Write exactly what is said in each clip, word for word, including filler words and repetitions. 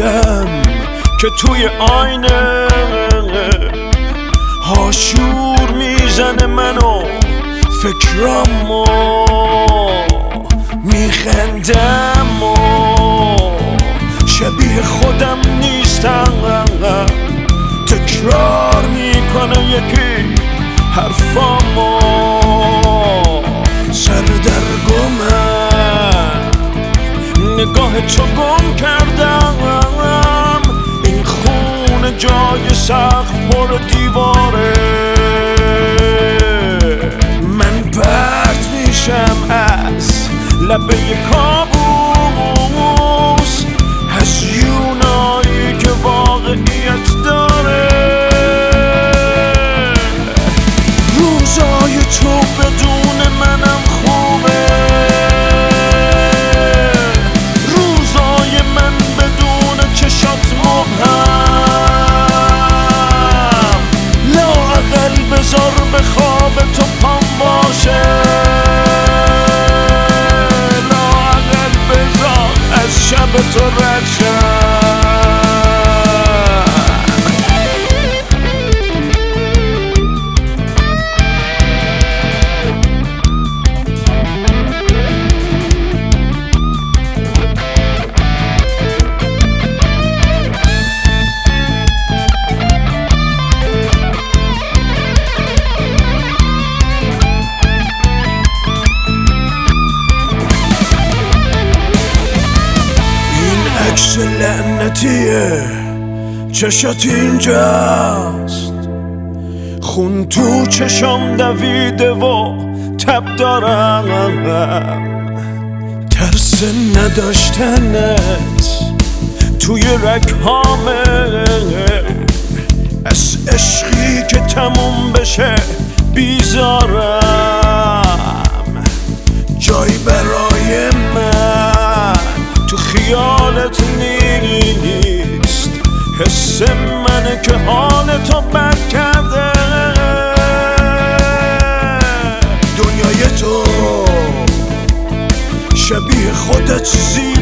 میشم که توی آینه هاشور میزنه منو فکرامو میخندم و شبیه خودم نیستم تکرار میکنه یکی حرفامو سردرگمم نگاه تو گم کردم این خونه جای سقف پر دیواره من پرت میشم از لبه کابوس هزیونایی که واقعیت داره روزای تو بدون منم خوبه روزای من بدون چشات مبهم لااقل بذار به خواب تو پام باشه لااقل بذار از شب تو رد شم عکس لعنتیه چشات اینجاست خون تو چشام دویده و تب دارم ترس نداشتنت توی رگهامه از عشقی که تموم بشه بیزارم جای برای من تو خیالت نیست حس منه که حالتو بد کرده دنیای تو شبیه خودت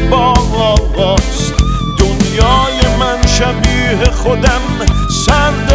زیباست دنیای من شبیه خودم سرده